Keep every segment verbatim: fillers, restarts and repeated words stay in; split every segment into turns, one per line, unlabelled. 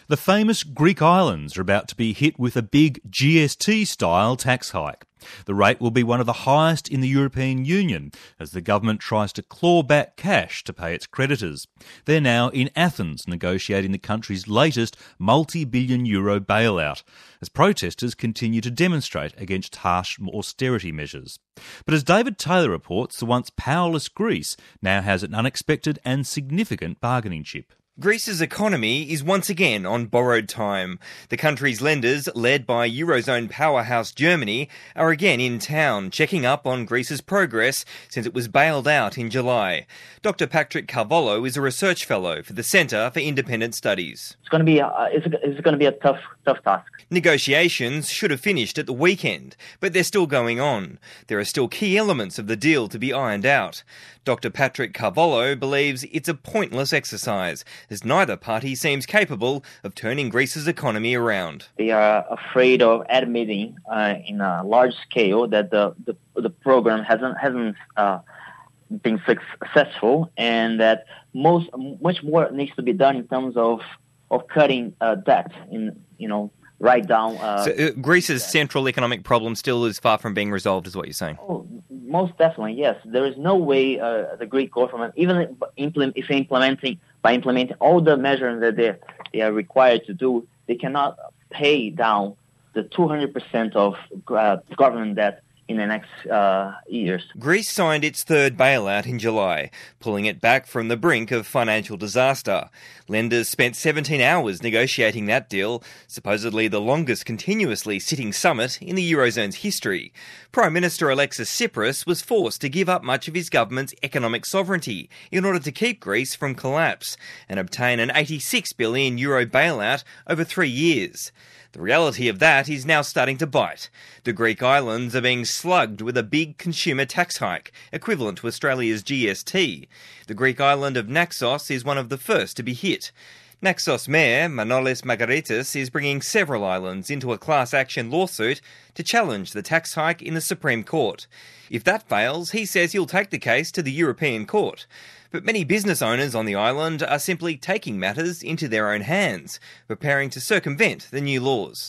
The famous Greek islands are about to be hit with a big G S T-style tax hike. The rate will be one of the highest in the European Union as the government tries to claw back cash to pay its creditors. They're now in Athens negotiating the country's latest multi-billion euro bailout as protesters continue to demonstrate against harsh austerity measures. But as David Taylor reports, the once powerless Greece now has an unexpected and significant bargaining chip.
Greece's economy is once again on borrowed time. The country's lenders, led by Eurozone powerhouse Germany, are again in town, checking up on Greece's progress since it was bailed out in July. Doctor Patrick Carvalho is a research fellow for the Centre for Independent Studies.
It's going to be a, it's, it's going to be a tough, tough task.
Negotiations should have finished at the weekend, but they're still going on. There are still key elements of the deal to be ironed out. Doctor Patrick Carvalho believes it's a pointless exercise, as neither party seems capable of turning Greece's economy around.
They are afraid of admitting uh, in a large scale that the, the, the program hasn't, hasn't uh, been successful, and that most much more needs to be done in terms of, of cutting uh, debt, in, you know, right down... Uh,
so uh, Greece's central economic problem still is far from being resolved, is what you're saying?
Oh, most definitely, yes. There is no way uh, the Greek government, even if implementing, by implementing all the measures that they, they are required to do, they cannot pay down the two hundred percent of uh, government debt in the next uh, years.
Greece signed its third bailout in July, pulling it back from the brink of financial disaster. Lenders spent seventeen hours negotiating that deal, supposedly the longest continuously sitting summit in the Eurozone's history. Prime Minister Alexis Tsipras was forced to give up much of his government's economic sovereignty in order to keep Greece from collapse and obtain an eighty-six billion euro bailout over three years. The reality of that is now starting to bite. The Greek islands are being slugged with a big consumer tax hike, equivalent to Australia's G S T. The Greek island of Naxos is one of the first to be hit. Naxos Mayor Manolis Margaritis is bringing several islands into a class action lawsuit to challenge the tax hike in the Supreme Court. If that fails, he says he'll take the case to the European Court. But many business owners on the island are simply taking matters into their own hands, preparing to circumvent the new laws.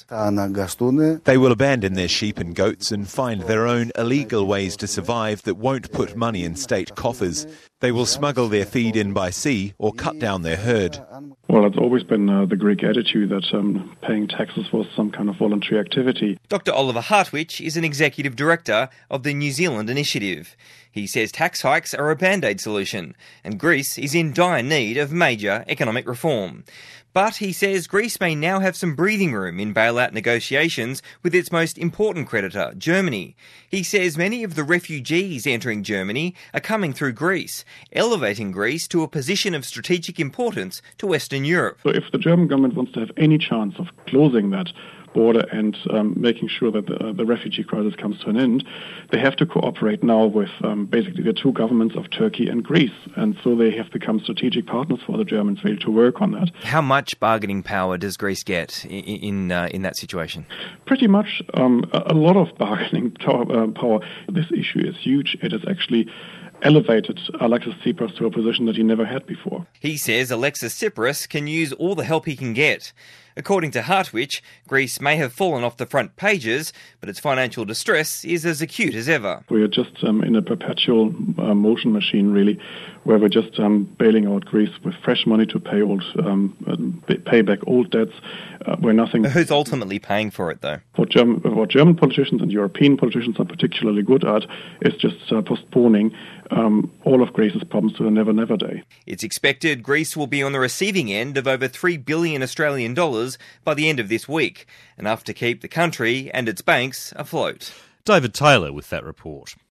They will abandon their sheep and goats and find their own illegal ways to survive that won't put money in state coffers. They will smuggle their feed in by sea or cut down their herd.
Well, it's always been uh, the Greek attitude that um, paying taxes was some kind of voluntary activity.
Doctor Oliver Hartwich is an executive director of the New Zealand Initiative. He says tax hikes are a band-aid solution, and Greece is in dire need of major economic reform. But he says Greece may now have some breathing room in bailout negotiations with its most important creditor, Germany. He says many of the refugees entering Germany are coming through Greece, elevating Greece to a position of strategic importance to Western Europe.
So if the German government wants to have any chance of closing that border and um, making sure that the, uh, the refugee crisis comes to an end, they have to cooperate now with um, basically the two governments of Turkey and Greece. And so they have become strategic partners for the Germans really to work on that.
How much bargaining power does Greece get in in, uh, in that situation?
Pretty much um, a, a lot of bargaining uh, power. This issue is huge. It is actually elevated Alexis Tsipras to a position that he never had before.
He says Alexis Tsipras can use all the help he can get. According to Hartwich, Greece may have fallen off the front pages, but its financial distress is as acute as ever.
We are just um, in a perpetual uh, motion machine, really, where we're just um, bailing out Greece with fresh money to pay old, um, pay back old debts, uh, where nothing...
Who's ultimately paying for it, though?
What German, what German politicians and European politicians are particularly good at is just uh, postponing um, all of Greece's problems to a never-never day.
It's expected Greece will be on the receiving end of over three billion Australian dollars by the end of this week, enough to keep the country and its banks afloat.
David Taylor with that report.